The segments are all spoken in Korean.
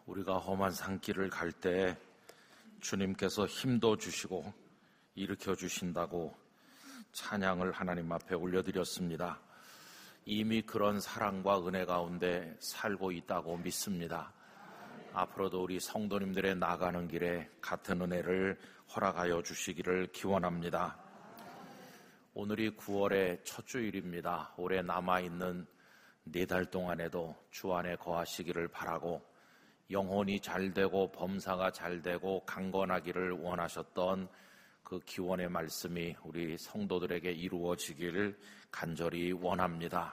우리가 험한 산길을 갈 때 주님께서 힘도 주시고 일으켜 주신다고 찬양을 하나님 앞에 올려드렸습니다. 이미 그런 사랑과 은혜 가운데 살고 있다고 믿습니다. 앞으로도 우리 성도님들의 나가는 길에 같은 은혜를 허락하여 주시기를 기원합니다. 오늘이 9월의 첫 주일입니다. 올해 남아있는 4달 동안에도 주 안에 거하시기를 바라고 영혼이 잘되고 범사가 잘되고 강건하기를 원하셨던 그 기원의 말씀이 우리 성도들에게 이루어지기를 간절히 원합니다.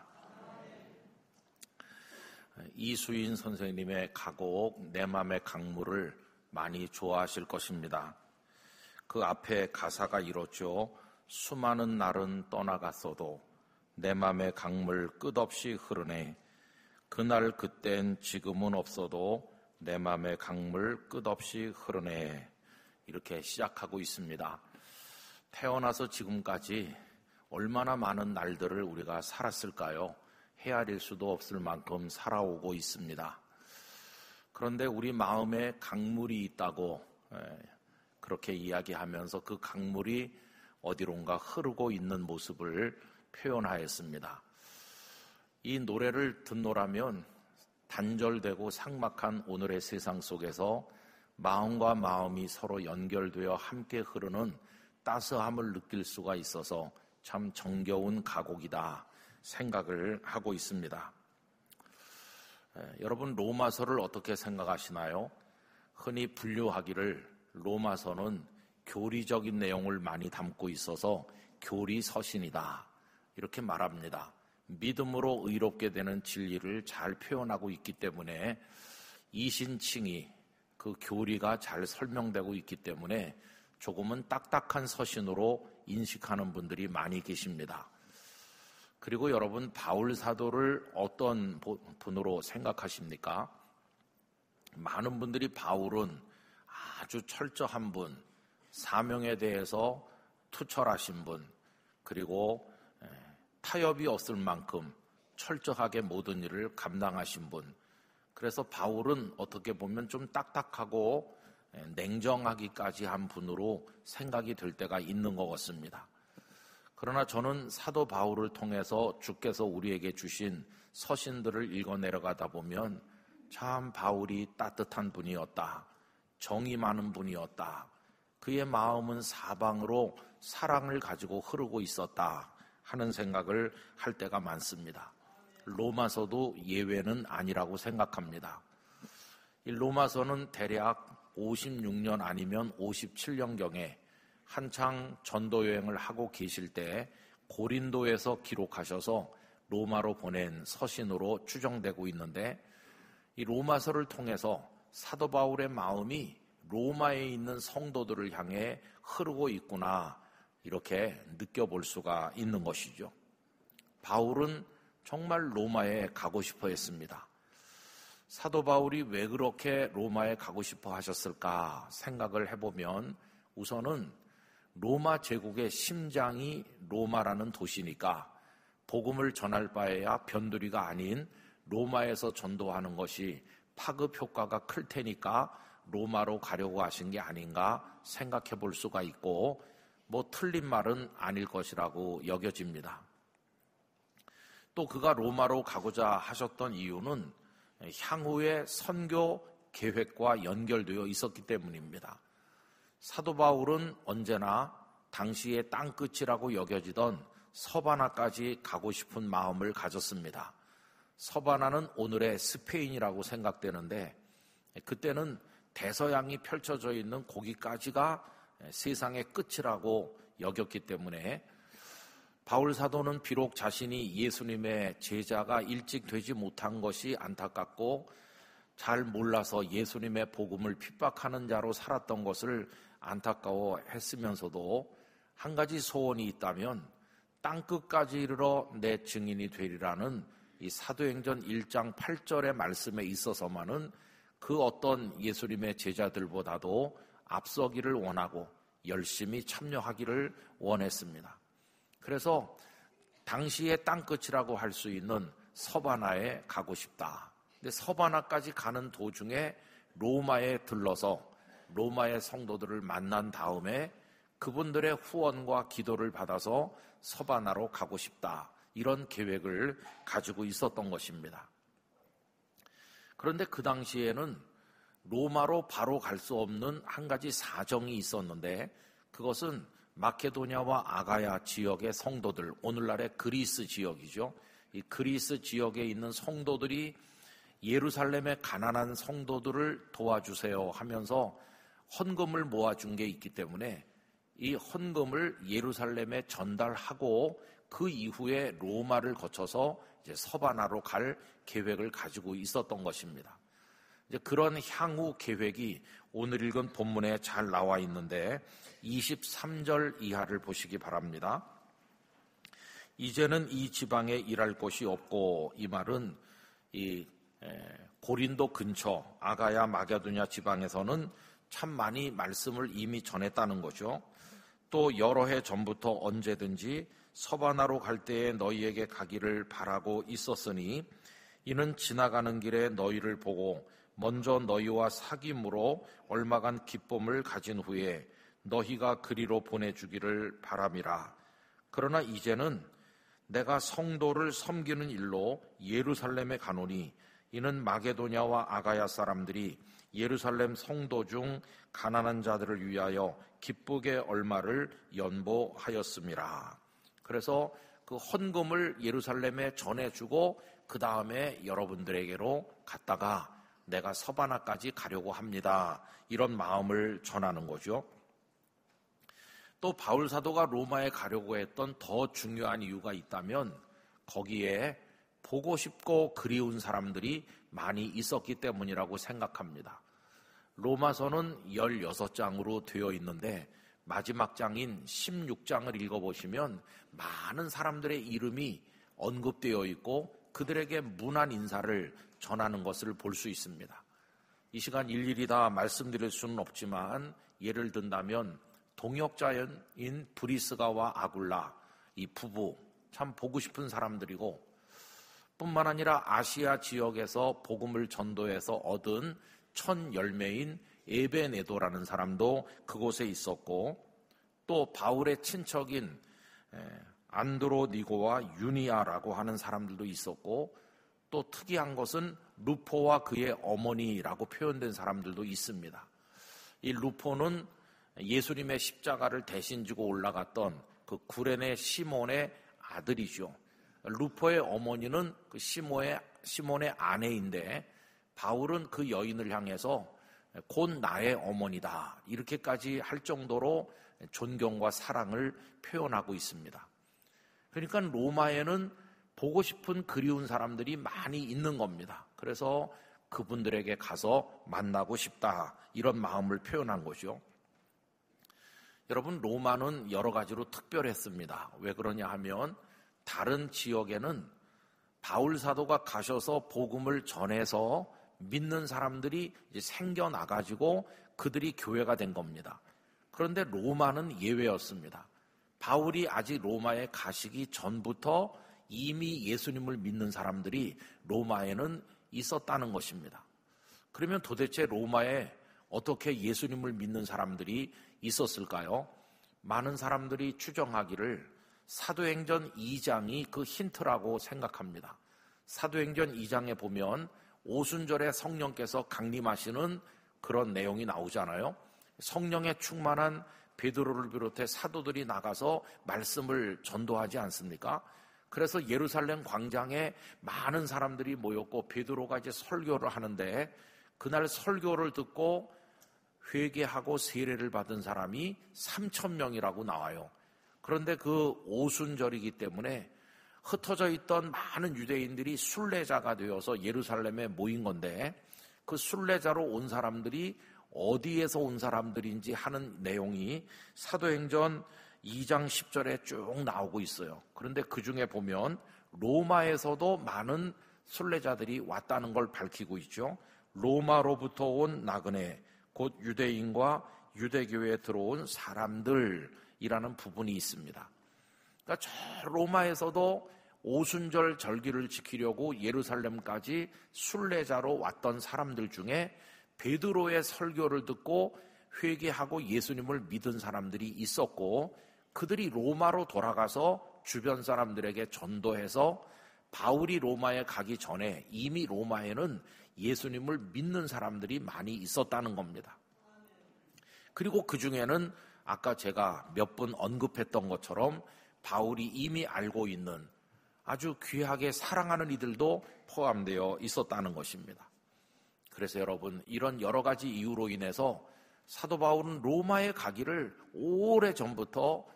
이수인 선생님의 가곡 내 맘의 강물을 많이 좋아하실 것입니다. 그 앞에 가사가 이렇죠. 수많은 날은 떠나갔어도 내 맘의 강물 끝없이 흐르네. 그날 그땐 지금은 없어도 내 맘의 강물 끝없이 흐르네. 이렇게 시작하고 있습니다. 태어나서 지금까지 얼마나 많은 날들을 우리가 살았을까요? 헤아릴 수도 없을 만큼 살아오고 있습니다. 그런데 우리 마음에 강물이 있다고 그렇게 이야기하면서 그 강물이 어디론가 흐르고 있는 모습을 표현하였습니다. 이 노래를 듣노라면 단절되고 삭막한 오늘의 세상 속에서 마음과 마음이 서로 연결되어 함께 흐르는 따스함을 느낄 수가 있어서 참 정겨운 가곡이다 생각을 하고 있습니다. 여러분, 로마서를 어떻게 생각하시나요? 흔히 분류하기를 로마서는 교리적인 내용을 많이 담고 있어서 교리서신이다 이렇게 말합니다. 믿음으로 의롭게 되는 진리를 잘 표현하고 있기 때문에 이신칭의 그 교리가 잘 설명되고 있기 때문에 조금은 딱딱한 서신으로 인식하는 분들이 많이 계십니다. 그리고 여러분, 바울 사도를 어떤 분으로 생각하십니까? 많은 분들이 바울은 아주 철저한 분, 사명에 대해서 투철하신 분, 그리고 타협이 없을 만큼 철저하게 모든 일을 감당하신 분. 그래서 바울은 어떻게 보면 좀 딱딱하고 냉정하기까지 한 분으로 생각이 될 때가 있는 것 같습니다. 그러나 저는 사도 바울을 통해서 주께서 우리에게 주신 서신들을 읽어 내려가다 보면 참 바울이 따뜻한 분이었다. 정이 많은 분이었다. 그의 마음은 사방으로 사랑을 가지고 흐르고 있었다 하는 생각을 할 때가 많습니다. 로마서도 예외는 아니라고 생각합니다. 이 로마서는 대략 56년 아니면 57년경에 한창 전도 여행을 하고 계실 때 고린도에서 기록하셔서 로마로 보낸 서신으로 추정되고 있는데, 이 로마서를 통해서 사도 바울의 마음이 로마에 있는 성도들을 향해 흐르고 있구나 이렇게 느껴볼 수가 있는 것이죠. 바울은 정말 로마에 가고 싶어 했습니다. 사도 바울이 왜 그렇게 로마에 가고 싶어 하셨을까 생각을 해보면 우선은 로마 제국의 심장이 로마라는 도시니까 복음을 전할 바에야 변두리가 아닌 로마에서 전도하는 것이 파급 효과가 클 테니까 로마로 가려고 하신 게 아닌가 생각해 볼 수가 있고, 뭐 틀린 말은 아닐 것이라고 여겨집니다. 또 그가 로마로 가고자 하셨던 이유는 향후의 선교 계획과 연결되어 있었기 때문입니다. 사도 바울은 언제나 당시의 땅끝이라고 여겨지던 서바나까지 가고 싶은 마음을 가졌습니다. 서바나는 오늘의 스페인이라고 생각되는데, 그때는 대서양이 펼쳐져 있는 거기까지가 세상의 끝이라고 여겼기 때문에 바울 사도는 비록 자신이 예수님의 제자가 일찍 되지 못한 것이 안타깝고 잘 몰라서 예수님의 복음을 핍박하는 자로 살았던 것을 안타까워했으면서도 한 가지 소원이 있다면 땅끝까지 이르러 내 증인이 되리라는 이 사도행전 1장 8절의 말씀에 있어서만은 그 어떤 예수님의 제자들보다도 앞서기를 원하고 열심히 참여하기를 원했습니다. 그래서 당시의 땅끝이라고 할 수 있는 서바나에 가고 싶다. 근데 서바나까지 가는 도중에 로마에 들러서 로마의 성도들을 만난 다음에 그분들의 후원과 기도를 받아서 서바나로 가고 싶다. 이런 계획을 가지고 있었던 것입니다. 그런데 그 당시에는 로마로 바로 갈 수 없는 한 가지 사정이 있었는데 그것은 마케도냐와 아가야 지역의 성도들, 오늘날의 그리스 지역이죠. 이 그리스 지역에 있는 성도들이 예루살렘의 가난한 성도들을 도와주세요 하면서 헌금을 모아준 게 있기 때문에 이 헌금을 예루살렘에 전달하고 그 이후에 로마를 거쳐서 이제 서바나로 갈 계획을 가지고 있었던 것입니다. 이제 그런 향후 계획이 오늘 읽은 본문에 잘 나와 있는데 23절 이하를 보시기 바랍니다. 이제는 이 지방에 일할 곳이 없고, 이 말은 이 고린도 근처 아가야 마게도냐 지방에서는 참 많이 말씀을 이미 전했다는 거죠. 또 여러 해 전부터 언제든지 서바나로 갈 때에 너희에게 가기를 바라고 있었으니 이는 지나가는 길에 너희를 보고 먼저 너희와 사귐으로 얼마간 기쁨을 가진 후에 너희가 그리로 보내주기를 바람이라. 그러나 이제는 내가 성도를 섬기는 일로 예루살렘에 가노니 이는 마게도냐와 아가야 사람들이 예루살렘 성도 중 가난한 자들을 위하여 기쁘게 얼마를 연보하였음이라. 그래서 그 헌금을 예루살렘에 전해주고 그 다음에 여러분들에게로 갔다가 내가 서바나까지 가려고 합니다. 이런 마음을 전하는 거죠. 또 바울 사도가 로마에 가려고 했던 더 중요한 이유가 있다면 거기에 보고 싶고 그리운 사람들이 많이 있었기 때문이라고 생각합니다. 로마서는 16장으로 되어 있는데 마지막 장인 16장을 읽어보시면 많은 사람들의 이름이 언급되어 있고 그들에게 문안 인사를 전하는 것을 볼 수 있습니다. 이 시간 일일이 다 말씀드릴 수는 없지만 예를 든다면 동역자인 브리스가와 아굴라 이 부부 참 보고 싶은 사람들이고 뿐만 아니라 아시아 지역에서 복음을 전도해서 얻은 첫 열매인 에베네도라는 사람도 그곳에 있었고 또 바울의 친척인 안드로니고와 유니아라고 하는 사람들도 있었고 또 특이한 것은 루포와 그의 어머니라고 표현된 사람들도 있습니다. 이 루포는 예수님의 십자가를 대신 지고 올라갔던 그 구레네 시몬의 아들이죠. 루포의 어머니는 그 시몬의 아내인데 바울은 그 여인을 향해서 곧 나의 어머니다 이렇게까지 할 정도로 존경과 사랑을 표현하고 있습니다. 그러니까 로마에는 보고 싶은 그리운 사람들이 많이 있는 겁니다. 그래서 그분들에게 가서 만나고 싶다 이런 마음을 표현한 거죠. 여러분 로마는 여러 가지로 특별했습니다. 왜 그러냐 하면 다른 지역에는 바울 사도가 가셔서 복음을 전해서 믿는 사람들이 이제 생겨나가지고 그들이 교회가 된 겁니다. 그런데 로마는 예외였습니다. 바울이 아직 로마에 가시기 전부터 이미 예수님을 믿는 사람들이 로마에는 있었다는 것입니다. 그러면 도대체 로마에 어떻게 예수님을 믿는 사람들이 있었을까요? 많은 사람들이 추정하기를 사도행전 2장이 그 힌트라고 생각합니다. 사도행전 2장에 보면 오순절에 성령께서 강림하시는 그런 내용이 나오잖아요. 성령에 충만한 베드로를 비롯해 사도들이 나가서 말씀을 전도하지 않습니까? 그래서 예루살렘 광장에 많은 사람들이 모였고 베드로가 이제 설교를 하는데 그날 설교를 듣고 회개하고 세례를 받은 사람이 3,000명이라고 나와요. 그런데 그 오순절이기 때문에 흩어져 있던 많은 유대인들이 순례자가 되어서 예루살렘에 모인 건데 그 순례자로 온 사람들이 어디에서 온 사람들인지 하는 내용이 사도행전 2장 10절에 쭉 나오고 있어요. 그런데 그 중에 보면 로마에서도 많은 순례자들이 왔다는 걸 밝히고 있죠. 로마로부터 온 나그네 곧 유대인과 유대교회에 들어온 사람들이라는 부분이 있습니다. 그러니까 저 로마에서도 오순절 절기를 지키려고 예루살렘까지 순례자로 왔던 사람들 중에 베드로의 설교를 듣고 회개하고 예수님을 믿은 사람들이 있었고, 그들이 로마로 돌아가서 주변 사람들에게 전도해서 바울이 로마에 가기 전에 이미 로마에는 예수님을 믿는 사람들이 많이 있었다는 겁니다. 그리고 그 중에는 아까 제가 몇 분 언급했던 것처럼 바울이 이미 알고 있는 아주 귀하게 사랑하는 이들도 포함되어 있었다는 것입니다. 그래서 여러분, 이런 여러 가지 이유로 인해서 사도 바울은 로마에 가기를 오래전부터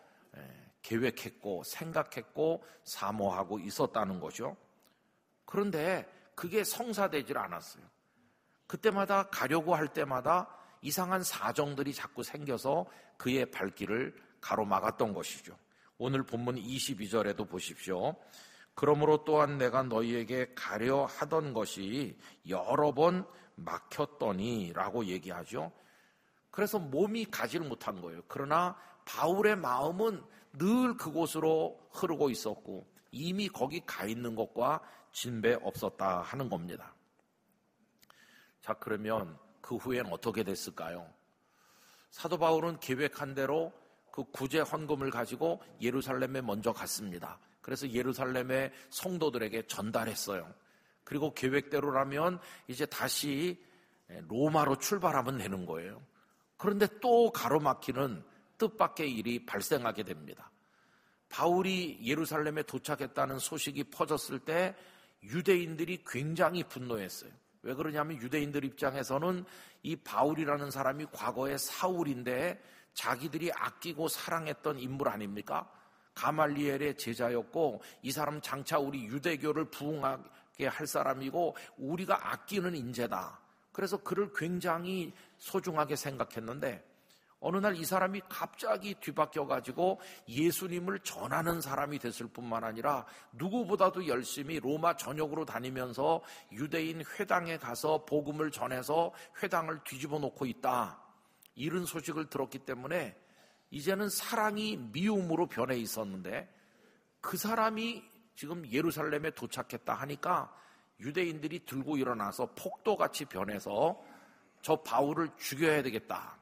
계획했고 생각했고 사모하고 있었다는 거죠. 그런데 그게 성사되질 않았어요. 그때마다 가려고 할 때마다 이상한 사정들이 자꾸 생겨서 그의 발길을 가로막았던 것이죠. 오늘 본문 22절에도 보십시오. 그러므로 또한 내가 너희에게 가려 하던 것이 여러 번 막혔더니 라고 얘기하죠. 그래서 몸이 가지를 못한 거예요. 그러나 바울의 마음은 늘 그곳으로 흐르고 있었고 이미 거기 가 있는 것과 진배 없었다 하는 겁니다. 자, 그러면 그 후엔 어떻게 됐을까요? 사도 바울은 계획한 대로 그 구제 헌금을 가지고 예루살렘에 먼저 갔습니다. 그래서 예루살렘의 성도들에게 전달했어요. 그리고 계획대로라면 이제 다시 로마로 출발하면 되는 거예요. 그런데 또 가로막히는 뜻밖의 일이 발생하게 됩니다. 바울이 예루살렘에 도착했다는 소식이 퍼졌을 때 유대인들이 굉장히 분노했어요. 왜 그러냐면 유대인들 입장에서는 이 바울이라는 사람이 과거의 사울인데 자기들이 아끼고 사랑했던 인물 아닙니까? 가말리엘의 제자였고 이 사람 장차 우리 유대교를 부흥하게 할 사람이고 우리가 아끼는 인재다. 그래서 그를 굉장히 소중하게 생각했는데 어느 날 이 사람이 갑자기 뒤바뀌어가지고 예수님을 전하는 사람이 됐을 뿐만 아니라 누구보다도 열심히 로마 전역으로 다니면서 유대인 회당에 가서 복음을 전해서 회당을 뒤집어 놓고 있다. 이런 소식을 들었기 때문에 이제는 사랑이 미움으로 변해 있었는데 그 사람이 지금 예루살렘에 도착했다 하니까 유대인들이 들고 일어나서 폭도같이 변해서 저 바울을 죽여야 되겠다.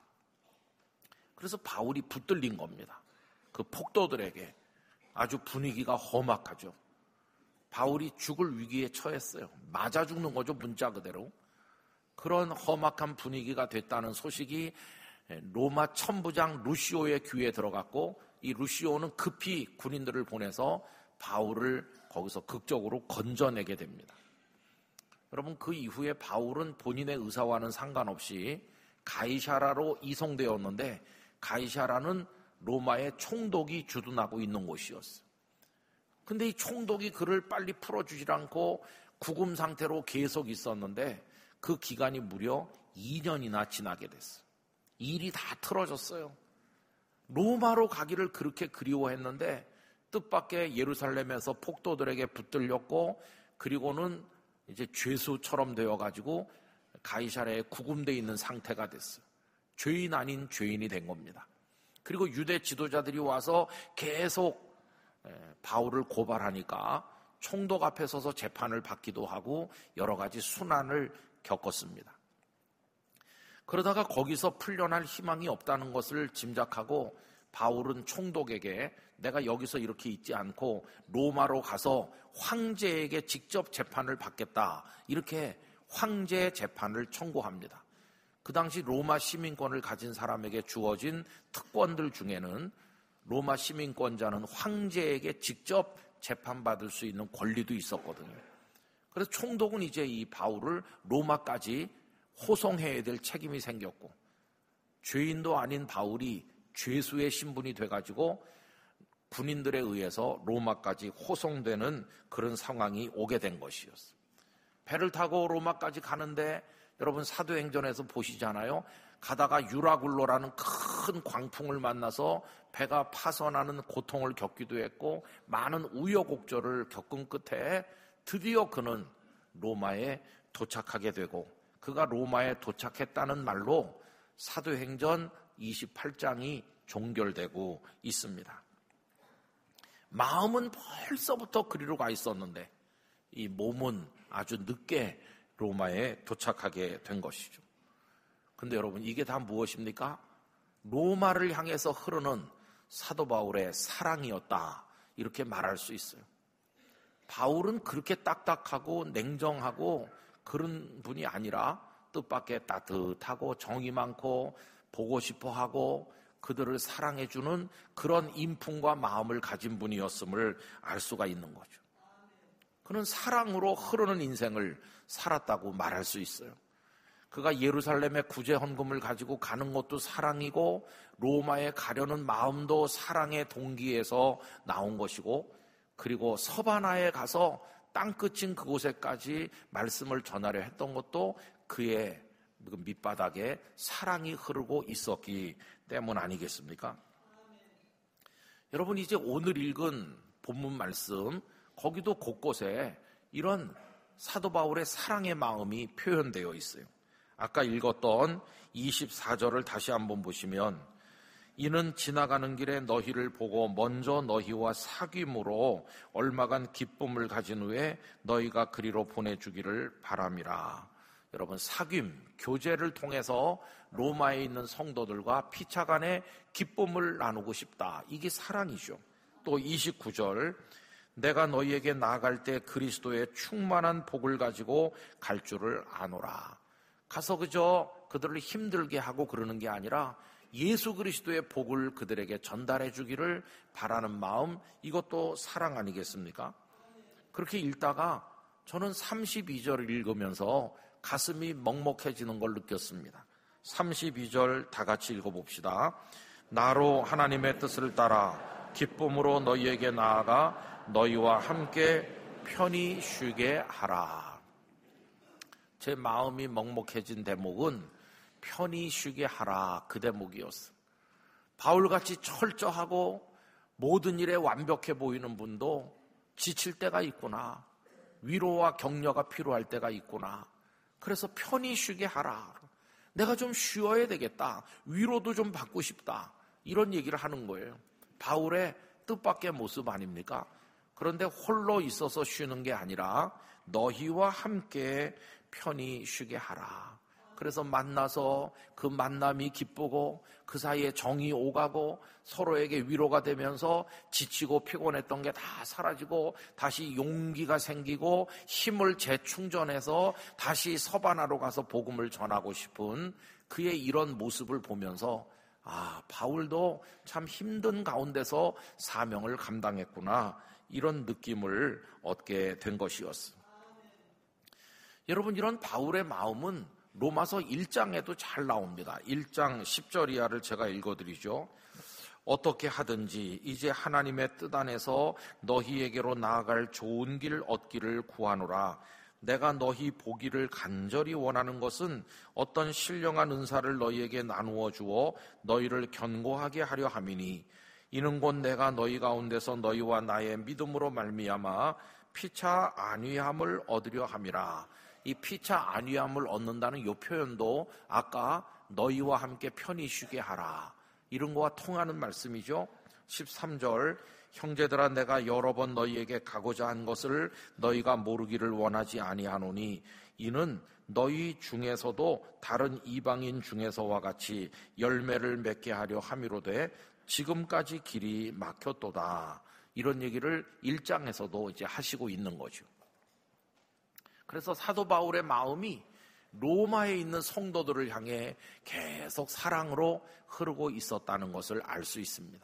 그래서 바울이 붙들린 겁니다. 그 폭도들에게 아주 분위기가 험악하죠. 바울이 죽을 위기에 처했어요. 맞아 죽는 거죠, 문자 그대로. 그런 험악한 분위기가 됐다는 소식이 로마 천부장 루시오의 귀에 들어갔고 이 루시오는 급히 군인들을 보내서 바울을 거기서 극적으로 건져내게 됩니다. 여러분, 그 이후에 바울은 본인의 의사와는 상관없이 가이사라로 이송되었는데 가이사라는 로마의 총독이 주둔하고 있는 곳이었어요. 근데 이 총독이 그를 빨리 풀어주질 않고 구금 상태로 계속 있었는데 그 기간이 무려 2년이나 지나게 됐어요. 일이 다 틀어졌어요. 로마로 가기를 그렇게 그리워했는데 뜻밖의 예루살렘에서 폭도들에게 붙들렸고 그리고는 이제 죄수처럼 되어가지고 가이사라에 구금되어 있는 상태가 됐어요. 죄인 아닌 죄인이 된 겁니다. 그리고 유대 지도자들이 와서 계속 바울을 고발하니까 총독 앞에 서서 재판을 받기도 하고 여러 가지 순환을 겪었습니다. 그러다가 거기서 풀려날 희망이 없다는 것을 짐작하고 바울은 총독에게 내가 여기서 이렇게 있지 않고 로마로 가서 황제에게 직접 재판을 받겠다. 이렇게 황제 재판을 청구합니다. 그 당시 로마 시민권을 가진 사람에게 주어진 특권들 중에는 로마 시민권자는 황제에게 직접 재판받을 수 있는 권리도 있었거든요. 그래서 총독은 이제 이 바울을 로마까지 호송해야 될 책임이 생겼고 죄인도 아닌 바울이 죄수의 신분이 돼가지고 군인들에 의해서 로마까지 호송되는 그런 상황이 오게 된 것이었어요. 배를 타고 로마까지 가는데 여러분 사도행전에서 보시잖아요. 가다가 유라굴로라는 큰 광풍을 만나서 배가 파선하는 고통을 겪기도 했고 많은 우여곡절을 겪은 끝에 드디어 그는 로마에 도착하게 되고 그가 로마에 도착했다는 말로 사도행전 28장이 종결되고 있습니다. 마음은 벌써부터 그리로 가 있었는데 이 몸은 아주 늦게 로마에 도착하게 된 것이죠. 근데 여러분, 이게 다 무엇입니까? 로마를 향해서 흐르는 사도 바울의 사랑이었다, 이렇게 말할 수 있어요. 바울은 그렇게 딱딱하고 냉정하고 그런 분이 아니라 뜻밖의 따뜻하고 정이 많고 보고 싶어하고 그들을 사랑해주는 그런 인품과 마음을 가진 분이었음을 알 수가 있는 거죠. 그는 사랑으로 흐르는 인생을 살았다고 말할 수 있어요. 그가 예루살렘에 구제 헌금을 가지고 가는 것도 사랑이고 로마에 가려는 마음도 사랑의 동기에서 나온 것이고, 그리고 서바나에 가서 땅끝인 그곳에까지 말씀을 전하려 했던 것도 그의 밑바닥에 사랑이 흐르고 있었기 때문 아니겠습니까? 여러분, 이제 오늘 읽은 본문 말씀, 거기도 곳곳에 이런 사도 바울의 사랑의 마음이 표현되어 있어요. 아까 읽었던 24절을 다시 한번 보시면, 이는 지나가는 길에 너희를 보고 먼저 너희와 사귐으로 얼마간 기쁨을 가진 후에 너희가 그리로 보내주기를 바람이라. 여러분, 사귐, 교제를 통해서 로마에 있는 성도들과 피차간에 기쁨을 나누고 싶다, 이게 사랑이죠. 또 29절, 내가 너희에게 나아갈 때 그리스도의 충만한 복을 가지고 갈 줄을 아노라. 가서 그저 그들을 힘들게 하고 그러는 게 아니라 예수 그리스도의 복을 그들에게 전달해 주기를 바라는 마음, 이것도 사랑 아니겠습니까? 그렇게 읽다가 저는 32절을 읽으면서 가슴이 먹먹해지는 걸 느꼈습니다. 32절 다 같이 읽어봅시다. 나로 하나님의 뜻을 따라 기쁨으로 너희에게 나아가 너희와 함께 편히 쉬게 하라. 제 마음이 먹먹해진 대목은 편히 쉬게 하라, 그 대목이었어요. 바울같이 철저하고 모든 일에 완벽해 보이는 분도 지칠 때가 있구나, 위로와 격려가 필요할 때가 있구나, 그래서 편히 쉬게 하라, 내가 좀 쉬어야 되겠다, 위로도 좀 받고 싶다, 이런 얘기를 하는 거예요. 바울의 뜻밖의 모습 아닙니까? 그런데 홀로 있어서 쉬는 게 아니라 너희와 함께 편히 쉬게 하라. 그래서 만나서 그 만남이 기쁘고 그 사이에 정이 오가고 서로에게 위로가 되면서 지치고 피곤했던 게 다 사라지고 다시 용기가 생기고 힘을 재충전해서 다시 서바나로 가서 복음을 전하고 싶은 그의 이런 모습을 보면서, 아, 바울도 참 힘든 가운데서 사명을 감당했구나, 이런 느낌을 얻게 된 것이었습니다. 여러분, 이런 바울의 마음은 로마서 1장에도 잘 나옵니다. 1장 10절 이하를 제가 읽어드리죠. 어떻게 하든지 이제 하나님의 뜻 안에서 너희에게로 나아갈 좋은 길 얻기를 구하노라. 내가 너희 보기를 간절히 원하는 것은 어떤 신령한 은사를 너희에게 나누어 주어 너희를 견고하게 하려 함이니, 이는 곧 내가 너희 가운데서 너희와 나의 믿음으로 말미암아 피차 안위함을 얻으려 함이라. 이 피차 안위함을 얻는다는 이 표현도 아까 너희와 함께 편히 쉬게 하라, 이런 거와 통하는 말씀이죠. 13절, 형제들아 내가 여러 번 너희에게 가고자 한 것을 너희가 모르기를 원하지 아니하노니, 이는 너희 중에서도 다른 이방인 중에서와 같이 열매를 맺게 하려 함이로되 지금까지 길이 막혔도다. 이런 얘기를 1장에서도 이제 하시고 있는 거죠. 그래서 사도 바울의 마음이 로마에 있는 성도들을 향해 계속 사랑으로 흐르고 있었다는 것을 알 수 있습니다.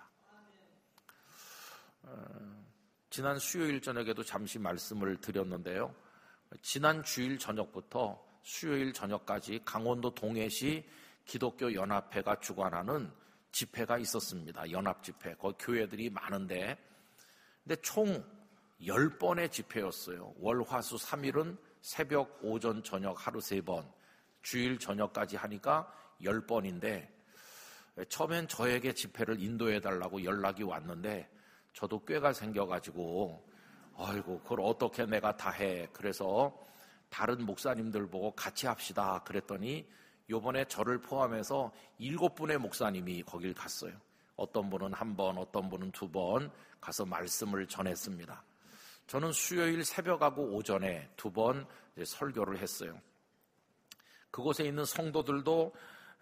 지난 수요일 저녁에도 잠시 말씀을 드렸는데요. 지난 주일 저녁부터 수요일 저녁까지 강원도 동해시 기독교 연합회가 주관하는 집회가 있었습니다. 연합 집회. 거기 교회들이 많은데, 근데 총 10번의 집회였어요. 월, 화, 수 3일은 새벽, 오전, 저녁 하루 3번, 주일 저녁까지 하니까 10번인데 처음엔 저에게 집회를 인도해달라고 연락이 왔는데 저도 꾀가 생겨가지고 아이고 그걸 어떻게 내가 다 해. 그래서 다른 목사님들 보고 같이 합시다 그랬더니 요번에 저를 포함해서 7분의 목사님이 거길 갔어요. 어떤 분은 1번, 어떤 분은 2번 가서 말씀을 전했습니다. 저는 수요일 새벽하고 오전에 2번 설교를 했어요. 그곳에 있는 성도들도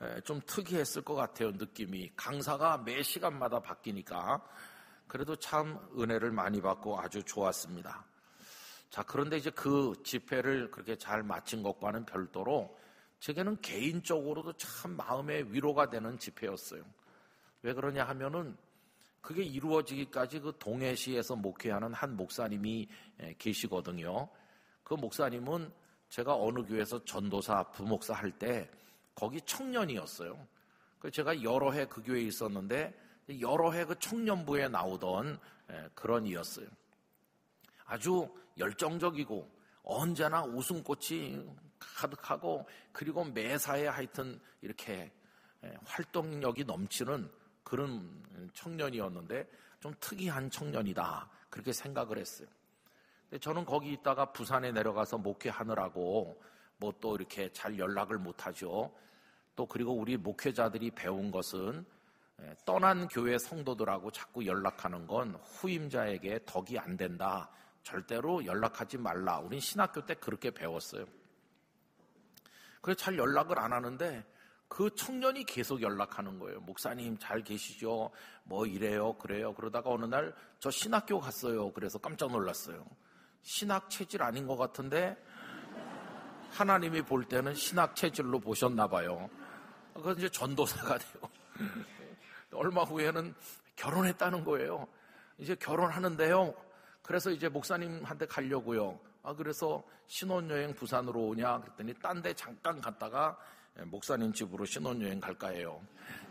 좀 특이했을 것 같아요. 느낌이. 강사가 매 시간마다 바뀌니까. 그래도 참 은혜를 많이 받고 아주 좋았습니다. 자, 그런데 이제 그 집회를 그렇게 잘 마친 것과는 별도로 제게는 개인적으로도 참 마음의 위로가 되는 집회였어요. 왜 그러냐 하면은 그게 이루어지기까지 그 동해시에서 목회하는 한 목사님이 계시거든요. 그 목사님은 제가 어느 교회에서 전도사, 부목사 할 때 거기 청년이었어요. 제가 여러 해 그 교회에 있었는데 여러 해 그 청년부에 나오던 그런 이였어요. 아주 열정적이고 언제나 웃음꽃이 가득하고 그리고 매사에 하여튼 이렇게 활동력이 넘치는 그런 청년이었는데 좀 특이한 청년이다 그렇게 생각을 했어요. 근데 저는 거기 있다가 부산에 내려가서 목회하느라고 뭐 또 이렇게 잘 연락을 못하죠. 또 그리고 우리 목회자들이 배운 것은 떠난 교회 성도들하고 자꾸 연락하는 건 후임자에게 덕이 안 된다. 절대로 연락하지 말라. 우린 신학교 때 그렇게 배웠어요. 그래서 잘 연락을 안 하는데 그 청년이 계속 연락하는 거예요. 목사님 잘 계시죠? 뭐 이래요 그래요. 그러다가 어느 날 저 신학교 갔어요. 그래서 깜짝 놀랐어요. 신학 체질 아닌 것 같은데 하나님이 볼 때는 신학 체질로 보셨나 봐요. 그래서 이제 전도사가 돼요. 얼마 후에는 결혼했다는 거예요. 이제 결혼하는데요. 그래서 이제 목사님한테 가려고요. 그래서 신혼여행 부산으로 오냐 그랬더니 딴 데 잠깐 갔다가 목사님 집으로 신혼여행 갈까 해요.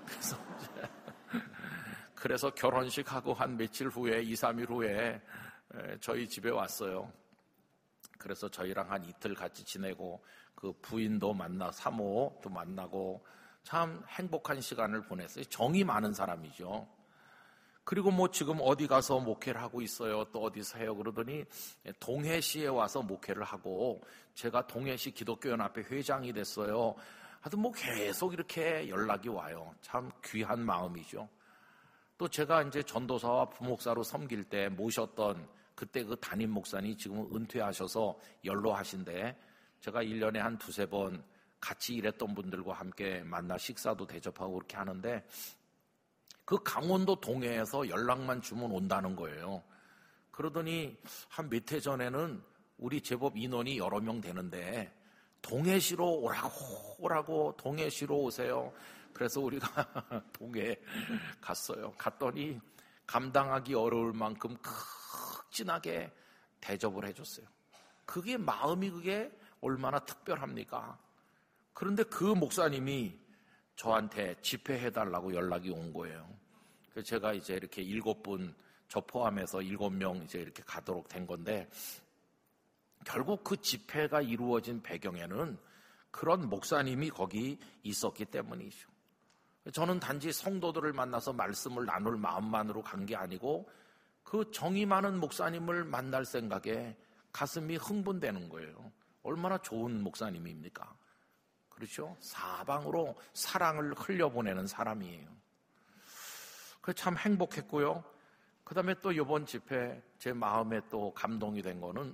그래서 결혼식하고 한 며칠 후에 2, 3일 후에 저희 집에 왔어요. 그래서 저희랑 한 이틀 같이 지내고 그 부인도 만나 사모도 만나고 참 행복한 시간을 보냈어요. 정이 많은 사람이죠. 그리고 뭐 지금 어디 가서 목회를 하고 있어요. 또 어디서 해요. 그러더니 동해시에 와서 목회를 하고 제가 동해시 기독교연합회 회장이 됐어요. 하여튼 뭐 계속 이렇게 연락이 와요. 참 귀한 마음이죠. 또 제가 이제 전도사와 부목사로 섬길 때 모셨던 그때 그 담임 목사님이 지금 은퇴하셔서 연로하신데 제가 1년에 한 두세 번 같이 일했던 분들과 함께 만나 식사도 대접하고 그렇게 하는데 그 강원도 동해에서 연락만 주면 온다는 거예요. 그러더니 한 몇 해 전에는 우리 제법 인원이 여러 명 되는데 동해시로 오라고 동해시로 오세요. 그래서 우리가 동해 갔어요. 갔더니 감당하기 어려울 만큼 극진하게 대접을 해줬어요. 그게 마음이 그게 얼마나 특별합니까? 그런데 그 목사님이 저한테 집회해달라고 연락이 온 거예요. 그래서 제가 이제 이렇게 7분, 저 포함해서 7명 이제 이렇게 가도록 된 건데, 결국 그 집회가 이루어진 배경에는 그런 목사님이 거기 있었기 때문이죠. 저는 단지 성도들을 만나서 말씀을 나눌 마음만으로 간 게 아니고, 그 정이 많은 목사님을 만날 생각에 가슴이 흥분되는 거예요. 얼마나 좋은 목사님입니까? 그렇죠? 사방으로 사랑을 흘려보내는 사람이에요. 그래서 참 행복했고요. 그 다음에 또 이번 집회 제 마음에 또 감동이 된 거는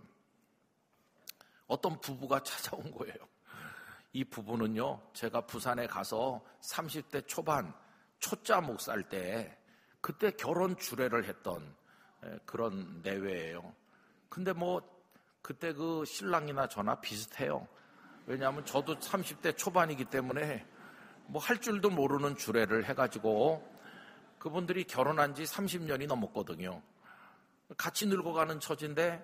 어떤 부부가 찾아온 거예요. 이 부부는요, 제가 부산에 가서 30대 초반 초짜 목살 때 그때 결혼 주례를 했던 그런 내외예요. 근데 뭐 그때 그 신랑이나 저나 비슷해요. 왜냐하면 저도 30대 초반이기 때문에 뭐 할 줄도 모르는 주례를 해가지고 그분들이 결혼한 지 30년이 넘었거든요. 같이 늙어가는 처지인데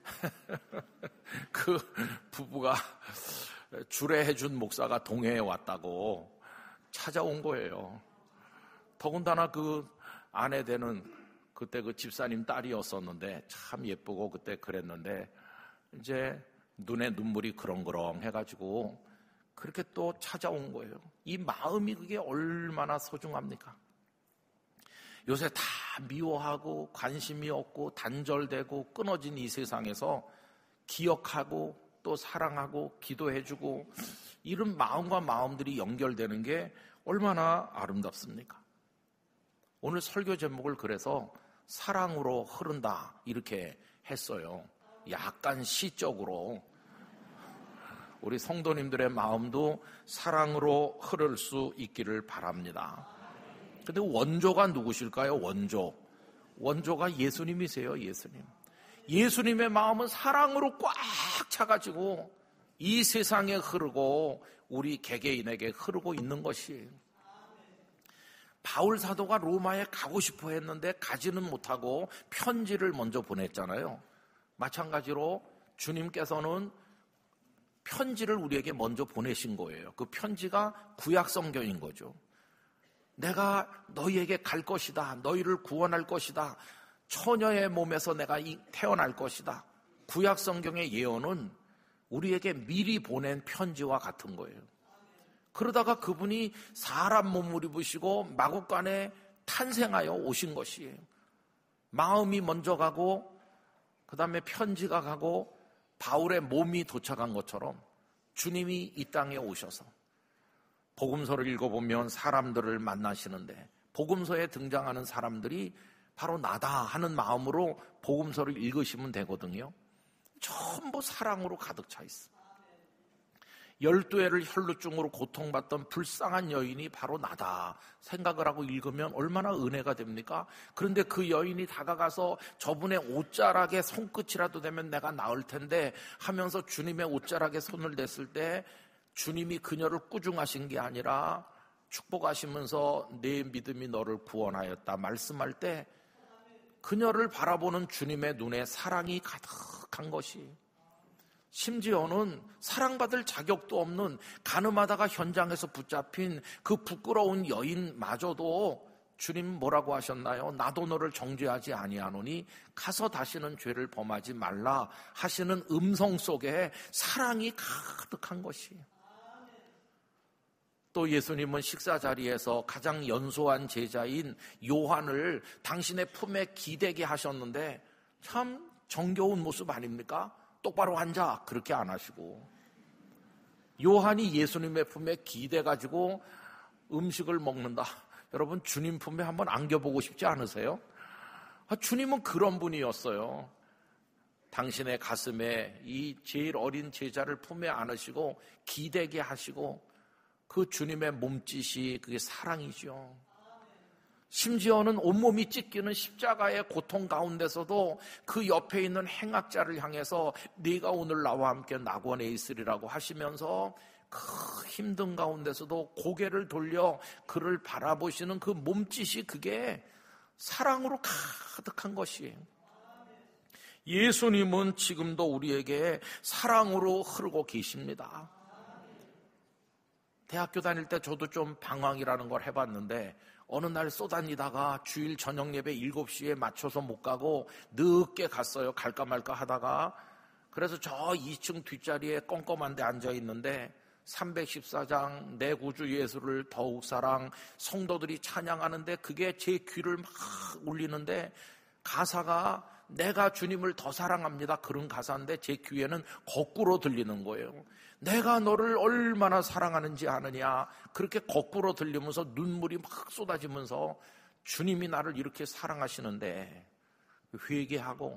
그 부부가 주례해준 목사가 동해에 왔다고 찾아온 거예요. 더군다나 그 아내 되는 그때 그 집사님 딸이었었는데 참 예쁘고 그때 그랬는데 이제 눈에 눈물이 그렁그렁 해가지고 그렇게 또 찾아온 거예요. 이 마음이 그게 얼마나 소중합니까? 요새 다 미워하고 관심이 없고 단절되고 끊어진 이 세상에서 기억하고 또 사랑하고 기도해주고 이런 마음과 마음들이 연결되는 게 얼마나 아름답습니까? 오늘 설교 제목을 그래서 사랑으로 흐른다 이렇게 했어요. 약간 시적으로 우리 성도님들의 마음도 사랑으로 흐를 수 있기를 바랍니다. 근데 원조가 누구실까요? 원조가 예수님이세요. 예수님의 마음은 사랑으로 꽉 차가지고 이 세상에 흐르고 우리 개개인에게 흐르고 있는 것이에요. 바울 사도가 로마에 가고 싶어 했는데 가지는 못하고 편지를 먼저 보냈잖아요. 마찬가지로 주님께서는 편지를 우리에게 먼저 보내신 거예요. 그 편지가 구약 성경인 거죠. 내가 너희에게 갈 것이다. 너희를 구원할 것이다. 처녀의 몸에서 내가 태어날 것이다. 구약 성경의 예언은 우리에게 미리 보낸 편지와 같은 거예요. 그러다가 그분이 사람 몸을 입으시고 마국간에 탄생하여 오신 것이에요. 마음이 먼저 가고 그 다음에 편지가 가고 바울의 몸이 도착한 것처럼 주님이 이 땅에 오셔서 복음서를 읽어보면 사람들을 만나시는데 복음서에 등장하는 사람들이 바로 나다 하는 마음으로 복음서를 읽으시면 되거든요. 전부 사랑으로 가득 차 있어. 12해를 혈루증으로 고통받던 불쌍한 여인이 바로 나다 생각을 하고 읽으면 얼마나 은혜가 됩니까? 그런데 그 여인이 다가가서 저분의 옷자락에 손끝이라도 되면 내가 나을 텐데 하면서 주님의 옷자락에 손을 댔을 때 주님이 그녀를 꾸중하신 게 아니라 축복하시면서 내 믿음이 너를 구원하였다 말씀할 때 그녀를 바라보는 주님의 눈에 사랑이 가득한 것이, 심지어는 사랑받을 자격도 없는 가늠하다가 현장에서 붙잡힌 그 부끄러운 여인마저도 주님 뭐라고 하셨나요? 나도 너를 정죄하지 아니하노니 가서 다시는 죄를 범하지 말라 하시는 음성 속에 사랑이 가득한 것이. 또 예수님은 식사 자리에서 가장 연소한 제자인 요한을 당신의 품에 기대게 하셨는데 참 정겨운 모습 아닙니까? 똑바로 앉아 그렇게 안 하시고, 요한이 예수님의 품에 기대가지고 음식을 먹는다. 여러분 주님 품에 한번 안겨보고 싶지 않으세요? 주님은 그런 분이었어요. 당신의 가슴에 이 제일 어린 제자를 품에 안으시고 기대게 하시고, 그 주님의 몸짓이 그게 사랑이죠. 심지어는 온몸이 찢기는 십자가의 고통 가운데서도 그 옆에 있는 행악자를 향해서 네가 오늘 나와 함께 낙원에 있으리라고 하시면서 그 힘든 가운데서도 고개를 돌려 그를 바라보시는 그 몸짓이 그게 사랑으로 가득한 것이에요. 예수님은 지금도 우리에게 사랑으로 흐르고 계십니다. 대학교 다닐 때 저도 좀 방황이라는 걸 해봤는데 어느 날 쏘다니다가 주일 저녁 예배 7시에 맞춰서 못 가고 늦게 갔어요. 갈까 말까 하다가. 그래서 저 2층 뒷자리에 껌껌한 데 앉아있는데 314장 내 구주 예수를 더욱 사랑, 성도들이 찬양하는데 그게 제 귀를 막 울리는데 가사가 내가 주님을 더 사랑합니다 그런 가사인데 제 귀에는 거꾸로 들리는 거예요. 내가 너를 얼마나 사랑하는지 아느냐, 그렇게 거꾸로 들리면서 눈물이 막 쏟아지면서 주님이 나를 이렇게 사랑하시는데 회개하고,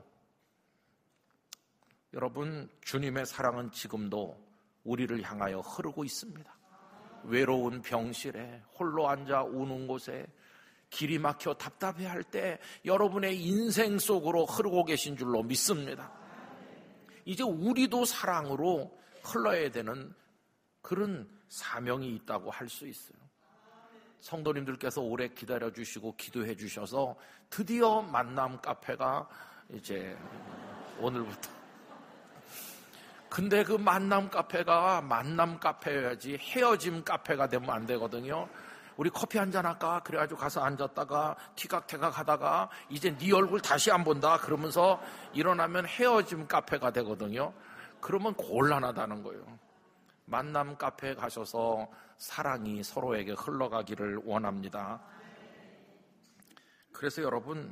여러분 주님의 사랑은 지금도 우리를 향하여 흐르고 있습니다. 외로운 병실에 홀로 앉아 우는 곳에 길이 막혀 답답해할 때 여러분의 인생 속으로 흐르고 계신 줄로 믿습니다. 이제 우리도 사랑으로 흘러야 되는 그런 사명이 있다고 할 수 있어요. 성도님들께서 오래 기다려주시고 기도해 주셔서 드디어 만남 카페가 이제 오늘부터. 근데 그 만남 카페가 만남 카페여야지 헤어짐 카페가 되면 안 되거든요. 우리 커피 한잔 할까? 그래가지고 가서 앉았다가 티각태각 하다가 이제 네 얼굴 다시 안 본다 그러면서 일어나면 헤어짐 카페가 되거든요. 그러면 곤란하다는 거예요. 만남 카페에 가셔서 사랑이 서로에게 흘러가기를 원합니다. 그래서 여러분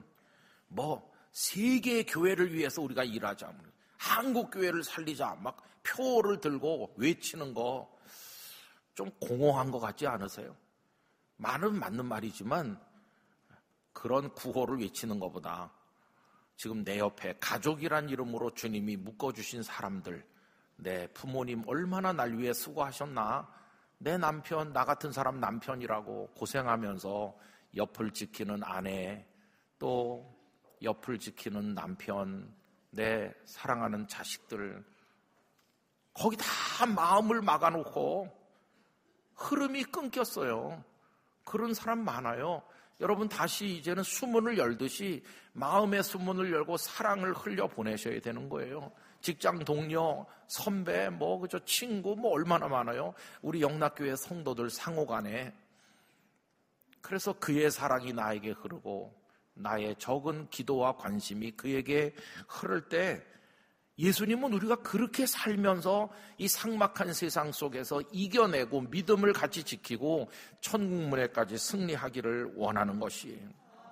세계의 교회를 위해서 우리가 일하자, 한국 교회를 살리자 막 표를 들고 외치는 거 좀 공허한 것 같지 않으세요? 말은 맞는 말이지만 그런 구호를 외치는 것보다 지금 내 옆에 가족이란 이름으로 주님이 묶어주신 사람들, 내 부모님 얼마나 날 위해 수고하셨나? 내 남편, 나 같은 사람 남편이라고 고생하면서 옆을 지키는 아내, 또 옆을 지키는 남편, 내 사랑하는 자식들, 거기 다 마음을 막아놓고 흐름이 끊겼어요. 그런 사람 많아요. 여러분 다시 이제는 수문을 열듯이 마음의 수문을 열고 사랑을 흘려보내셔야 되는 거예요. 직장 동료, 선배, 그저 친구, 얼마나 많아요. 우리 영락교회 성도들 상호간에. 그래서 그의 사랑이 나에게 흐르고 나의 적은 기도와 관심이 그에게 흐를 때 예수님은 우리가 그렇게 살면서 이 삭막한 세상 속에서 이겨내고 믿음을 같이 지키고 천국문에까지 승리하기를 원하는 것이에요.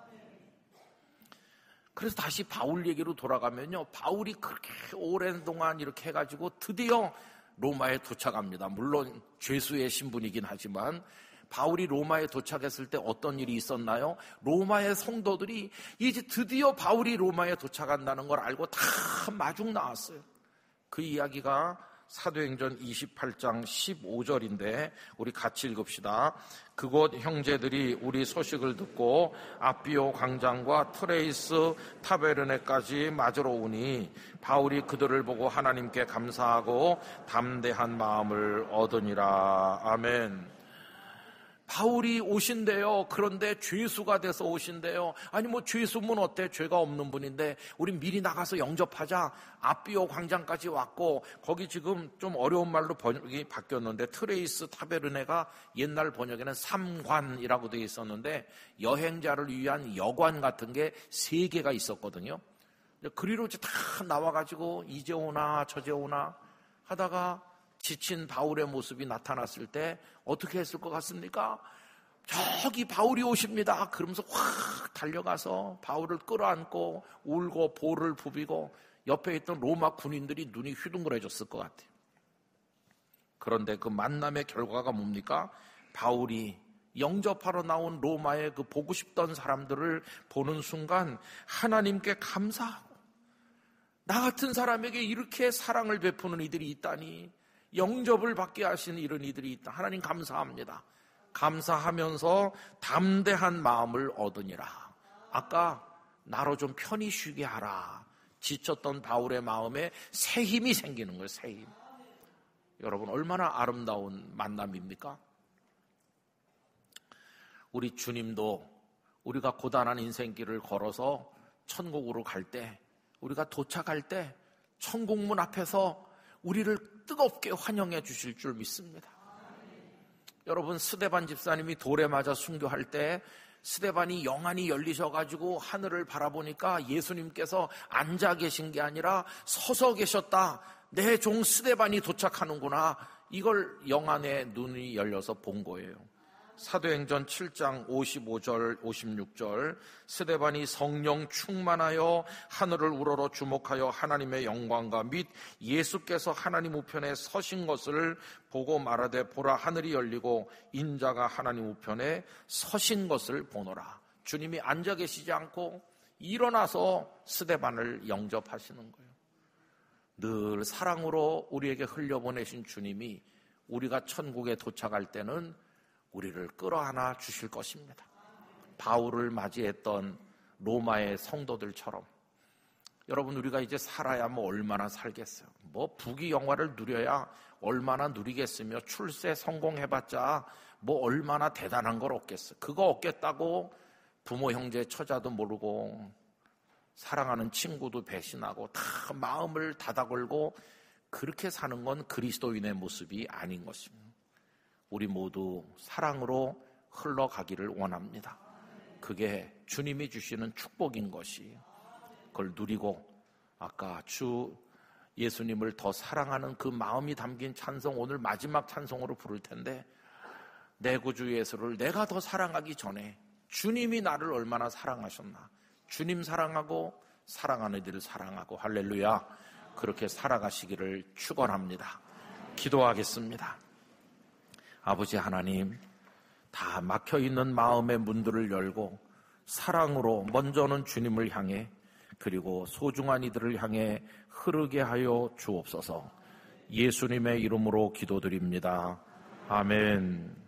그래서 다시 바울 얘기로 돌아가면요, 바울이 그렇게 오랜 동안 이렇게 해가지고 드디어 로마에 도착합니다. 물론 죄수의 신분이긴 하지만 바울이 로마에 도착했을 때 어떤 일이 있었나요? 로마의 성도들이 이제 드디어 바울이 로마에 도착한다는 걸 알고 다 마중 나왔어요. 그 이야기가 사도행전 28장 15절인데 우리 같이 읽읍시다. 그곳 형제들이 우리 소식을 듣고 아비오 광장과 트레이스 타베르네까지 맞으러 오니 바울이 그들을 보고 하나님께 감사하고 담대한 마음을 얻으니라. 아멘. 바울이 오신대요. 그런데 죄수가 돼서 오신대요. 아니 죄수면 어때? 죄가 없는 분인데 우리 미리 나가서 영접하자. 아비오 광장까지 왔고 거기 지금 좀 어려운 말로 번역이 바뀌었는데 트레이스 타베르네가 옛날 번역에는 삼관이라고 되어 있었는데 여행자를 위한 여관 같은 게 3개가 있었거든요. 그리로 이제 다 나와가지고 이제 오나 저제 오나 하다가 지친 바울의 모습이 나타났을 때 어떻게 했을 것 같습니까? 저기 바울이 오십니다. 그러면서 확 달려가서 바울을 끌어안고 울고 볼을 부비고 옆에 있던 로마 군인들이 눈이 휘둥그레졌을 것 같아요. 그런데 그 만남의 결과가 뭡니까? 바울이 영접하러 나온 로마의 그 보고 싶던 사람들을 보는 순간 하나님께 감사하고 나 같은 사람에게 이렇게 사랑을 베푸는 이들이 있다니, 영접을 받게 하시는 이런 이들이 있다. 하나님 감사합니다. 감사하면서 담대한 마음을 얻으니라. 아까 나로 좀 편히 쉬게 하라. 지쳤던 바울의 마음에 새 힘이 생기는 거예요. 새 힘. 여러분 얼마나 아름다운 만남입니까? 우리 주님도 우리가 고단한 인생길을 걸어서 천국으로 갈 때, 우리가 도착할 때 천국문 앞에서 우리를 뜨겁게 환영해 주실 줄 믿습니다. 여러분 스데반 집사님이 돌에 맞아 순교할 때 스데반이 영안이 열리셔가지고 하늘을 바라보니까 예수님께서 앉아 계신 게 아니라 서서 계셨다. 내 종 스데반이 도착하는구나. 이걸 영안의 눈이 열려서 본 거예요. 사도행전 7장 55절 56절 스데반이 성령 충만하여 하늘을 우러러 주목하여 하나님의 영광과 및 예수께서 하나님 우편에 서신 것을 보고 말하되 보라 하늘이 열리고 인자가 하나님 우편에 서신 것을 보노라. 주님이 앉아 계시지 않고 일어나서 스데반을 영접하시는 거예요. 늘 사랑으로 우리에게 흘려보내신 주님이 우리가 천국에 도착할 때는 우리를 끌어안아 주실 것입니다. 바울을 맞이했던 로마의 성도들처럼 여러분 우리가 이제 살아야 얼마나 살겠어요. 부귀 영화를 누려야 얼마나 누리겠으며 출세 성공해봤자 얼마나 대단한 걸 얻겠어요. 그거 얻겠다고 부모 형제 처자도 모르고 사랑하는 친구도 배신하고 다 마음을 닫아걸고 그렇게 사는 건 그리스도인의 모습이 아닌 것입니다. 우리 모두 사랑으로 흘러가기를 원합니다. 그게 주님이 주시는 축복인 것이, 그걸 누리고 아까 주 예수님을 더 사랑하는 그 마음이 담긴 찬송, 오늘 마지막 찬송으로 부를 텐데, 내 구주 예수를 내가 더 사랑하기 전에 주님이 나를 얼마나 사랑하셨나, 주님 사랑하고 사랑하는 이들을 사랑하고, 할렐루야, 그렇게 살아가시기를 축원합니다. 기도하겠습니다. 아버지 하나님, 다 막혀있는 마음의 문들을 열고 사랑으로 먼저는 주님을 향해 그리고 소중한 이들을 향해 흐르게 하여 주옵소서. 예수님의 이름으로 기도드립니다. 아멘.